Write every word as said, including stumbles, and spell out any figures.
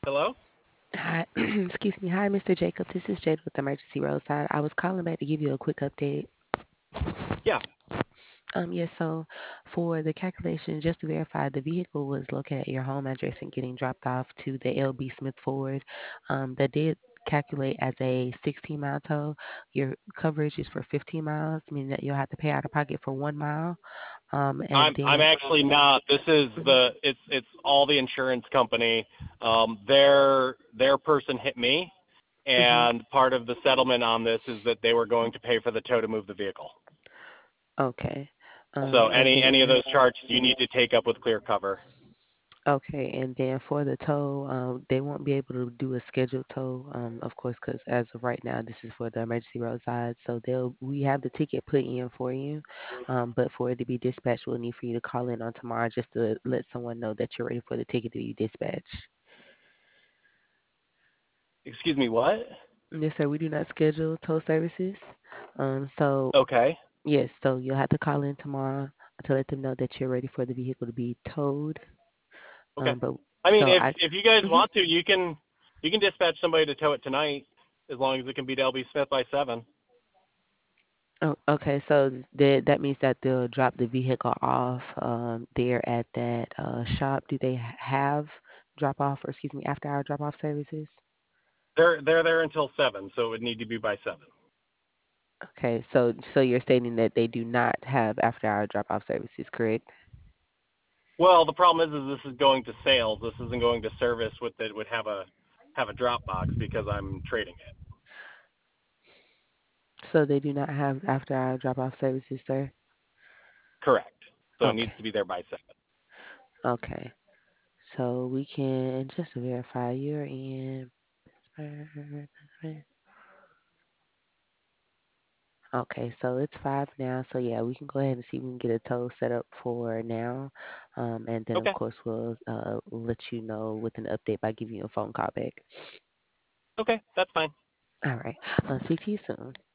Hello? Hi, excuse me. Hi, mister Jacob. This is Jade with Emergency Roadside. I was calling back to give you a quick update. Yeah. Um, yes, so for the calculation, just to verify, the vehicle was located at your home address and getting dropped off to the L B Smith Ford. Um, that did calculate as a sixteen mile tow. Your coverage is for fifteen miles, meaning that you'll have to pay out of pocket for one mile. Um, and I'm I'm then, actually not. This is mhm, the it's it's all the insurance company. Um their their person hit me, mhm, and part of the settlement on this is that they were going to pay for the tow to move the vehicle. okay. So Um, and any any of then those charges you need to take up with clear cover. Okay, and then for the tow, um, they won't be able to do a scheduled tow, um, of course, because as of right now, this is for the emergency roadside. So they'll we have the ticket put in for you, um, but for it to be dispatched, we'll need for you to call in on tomorrow just to let someone know that you're ready for the ticket to be dispatched. Excuse me, what? Yes, sir. We do not schedule tow services. Um, so Okay. yes, so you'll have to call in tomorrow to let them know that you're ready for the vehicle to be towed. Okay. Um, but I mean, so if I. if you guys Mhm. want to, you can you can dispatch somebody to tow it tonight as long as it can be to L B Smith by seven. Oh, okay. So that that means that they'll drop the vehicle off um, there at that uh, shop. Do they ha- have drop off or excuse me, after hour drop off services? They're they're there until seven, so it would need to be by seven. Okay. So so you're stating that they do not have after hour drop off services, correct? Well, the problem is, is this is going to sales. This isn't going to service with it would have a have a drop box because I'm trading it. So they do not have after hour drop off services, sir? Correct. So it needs Okay. to be there by seven. Okay. So we can just to verify you're in. Okay, so it's five now. So yeah, we can go ahead and see if we can get a tow set up for now. Um, and then of Okay. course we'll uh let you know with an update by giving you a phone call back. Okay, that's fine. All right. I'll speak to you soon.